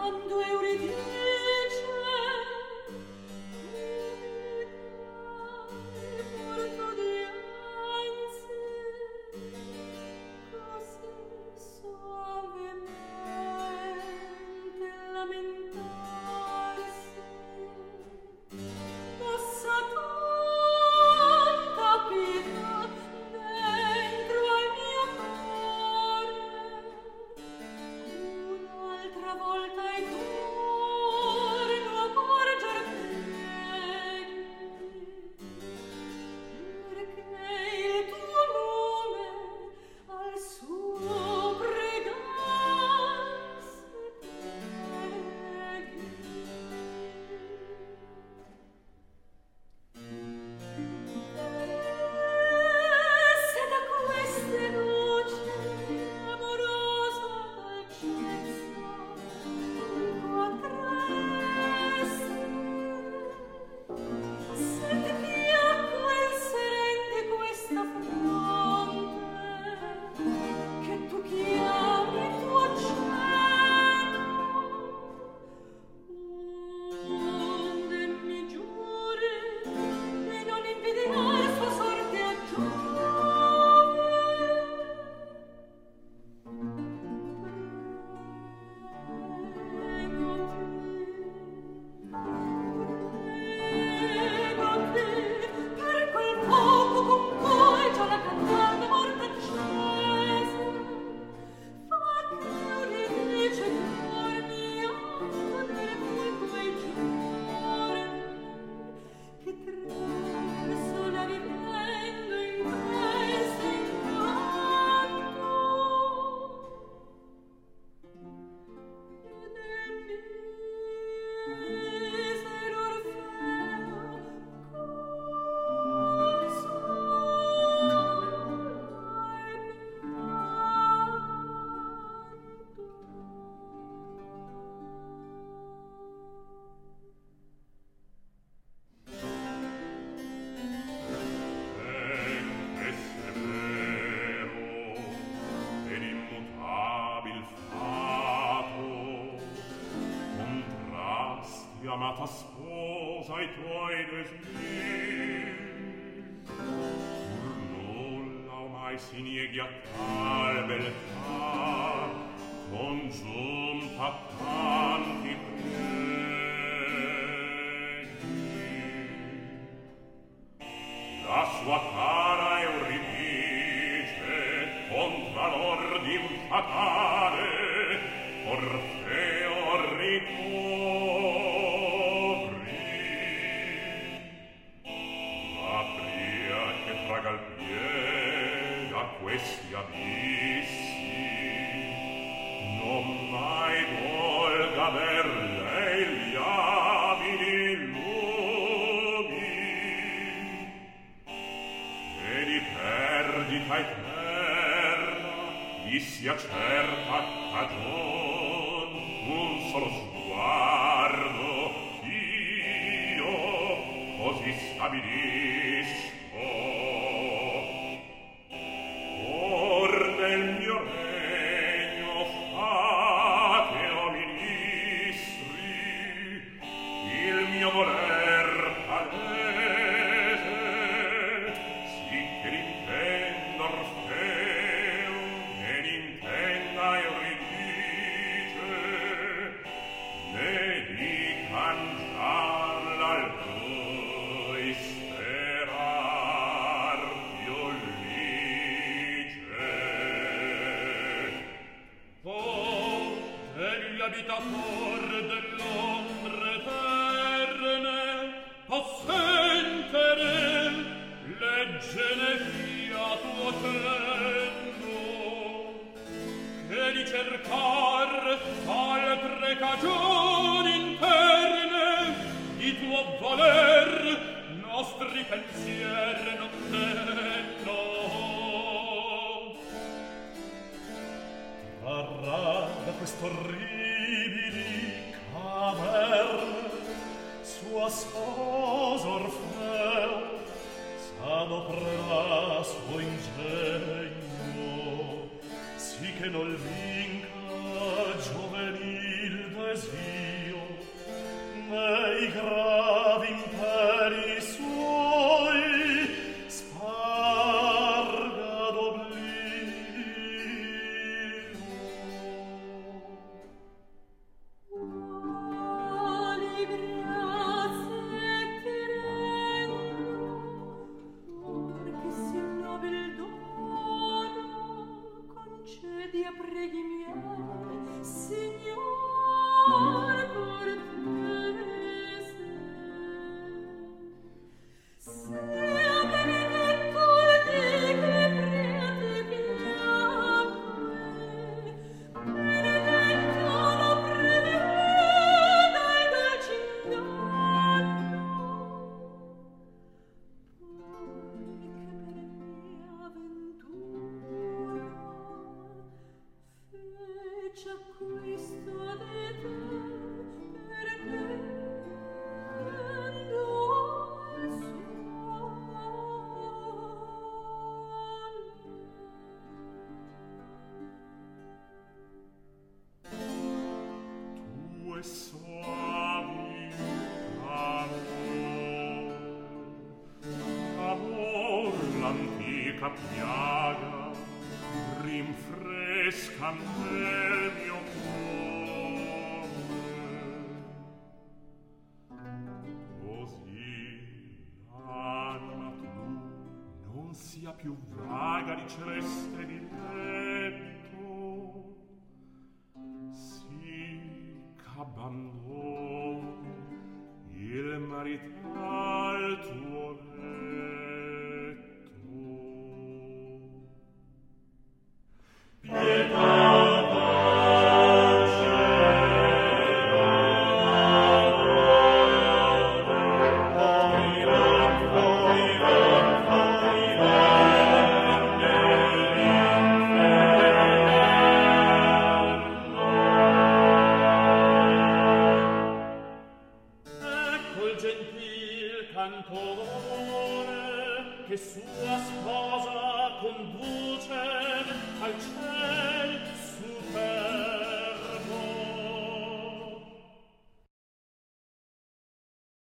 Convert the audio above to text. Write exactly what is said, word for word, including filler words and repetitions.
amata sposa i tuoi desideri, pur nulla ormai si nieghi a tal beltà, congiunta a tanti preghi. La sua cara Euridice contra l'ordin fatale Orfeo ricopri, ma pria che traga il piede a questi abissi non mai volga ver lei gli abili lumi e di perdita eterna gli sia certa cagion un solo sguardo io così stabilisco. Or nel mio regno fate o ministri il mio voler palese, sì che l'intendo Orfeo e l'intenda Euridice ne dican già l'altrui sperar più lice. Oh, degli abitator dell'ombre eterne possentere legge ne fiato tenno che di cercar altre cagioni interne di tuo voler nostri pensier non tenno. Trarrà da quest'orribili caverne sua sposa Orfeo s'adoprerà suo ingegno sì che non vinca giovenil desio nei gravi imperi suoi sparga d'oblio. Quali grazie ti rendo, or che sì nobel dono concedi a preghi miei, Signor cortese. Se benedetto di che prete piacque, benedetto lo preveda e dolci inganno, poi che per mia ventura fece acquisto di te, perdendo il Tue soavi amor, Amor, l'antica piaga rinfrescan nel mio cuore. Così l'anima tu non sia più vaga di celeste diletto, sì ch'abbandoni il marital tuo letto. Pietà Ecco il gentil cantore che sua sposa conduce al ciel super.